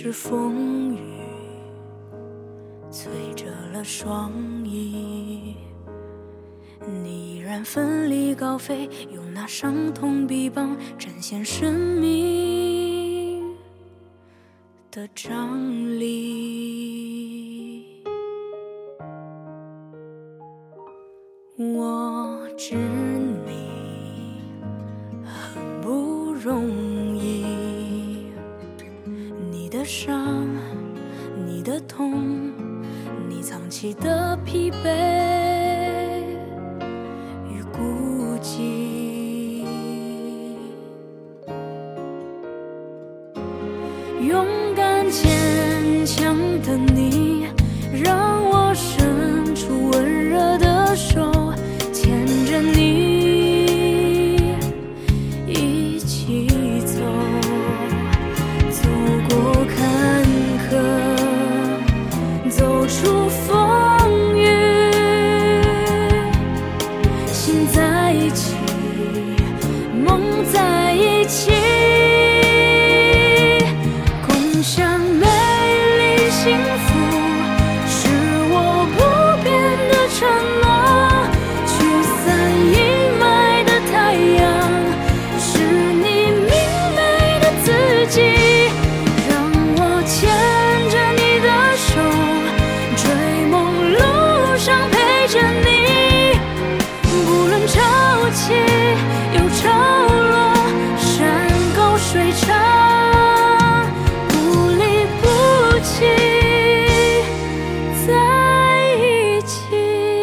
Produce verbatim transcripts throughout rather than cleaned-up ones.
是风雨催着了双翼，你依然奋力高飞，用那伤痛臂膀展现生命的张力。我知你很不容易，你的伤，你的痛，你藏起的疲惫与孤寂，勇敢坚强的你，让我伸出温热的手，牵着你一起走，走过坎坷，走出风雨，心在一起，梦在一起，共享美丽幸福，是我不变的承诺。驱散阴霾的太阳，是你明媚的自己，让我牵着你的手，追梦路上陪着你，不论潮起又潮落，山高水长，不离不弃，在一起。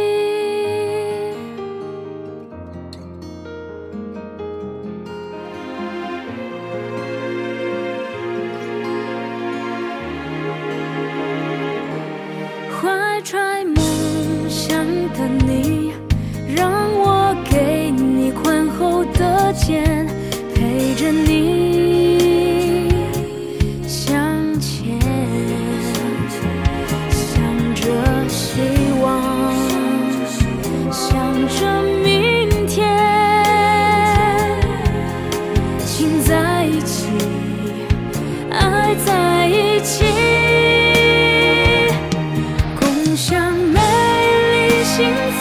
怀揣梦想的你，让我给你宽厚的肩，陪着你向前，向着希望，向着明天，情在一起，爱在一起，共享美丽幸福。